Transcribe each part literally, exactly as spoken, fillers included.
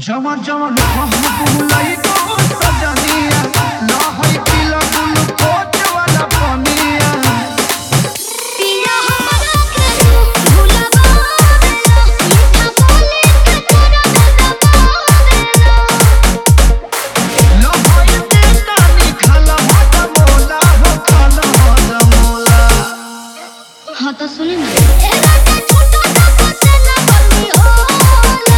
जमा जमा बुलाई तो सजनिया ना होई पिला ग्लूकोज वाला पनिया पिया हमरा के तू भुलवा देला मीठा बोली के तोरा दबावेला लो होई के कानी खाला मत मोला हो खाला मत मोला। हां तो सुनी ना ए राजा छोटा सा पतला बनी होला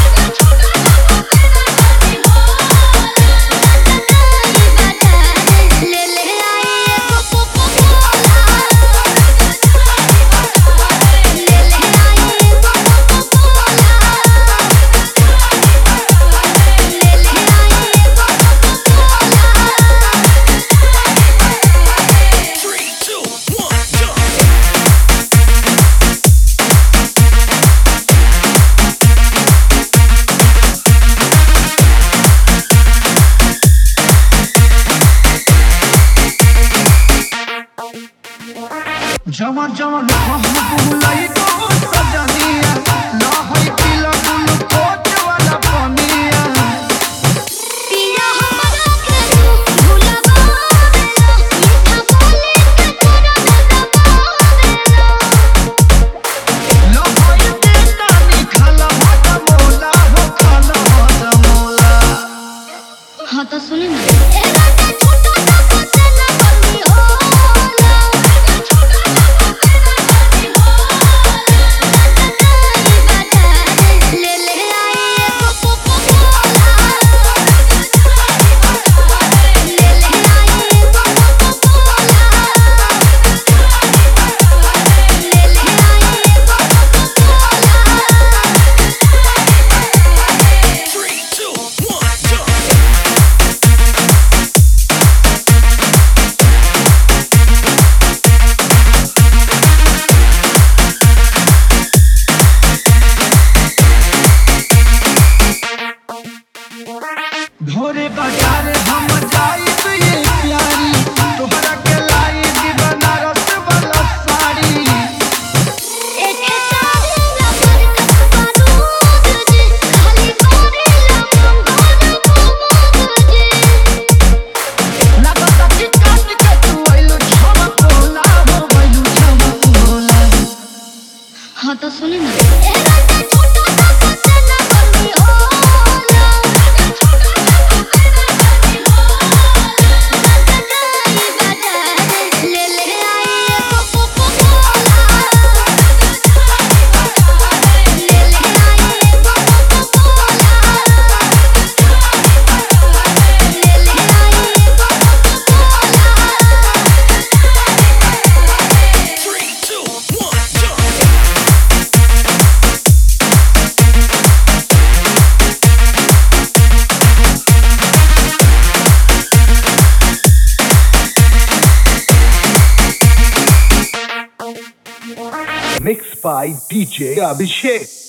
ले ले आई एक कोकोला ले ले आई एक कोकोला ले ले आई एक coca cola Three, two, one, jump. जमा जमा बुलाई तो सजनिया ना होई पिला ग्लूकोज वाला पनिया पिया हमरा के तू भुलवा देला मीठा बोली के तोरा दबावेला लो होई के कानी खाला मत मोला हो खाला मत मोला। हां तो सुनी ना ए राजा छोटा सा पतला बनी होला ले ले आई एक कोकोला ले ले आई एक कोकोला ले ले आई एक coca cola Three, two, one, jump. भोरे बाजार हम जाइब ये प्यारी तोहरा के लाई दी बनारस वाला साड़ी एक सारी रबर बारूद जी खाली करेला मंगोर मुमुद जी लगता कि काट के तू आइलो झमकोला हो आइलो झमकोला। हाँ तो सुनी ना ए राजा छोटा सा पतला बनी होला ले ले आई एक कोकोला ले ले आई एक कोकोला ले ले आई एक coca cola Three, two, one, jump. Mixed by D J Abhishek.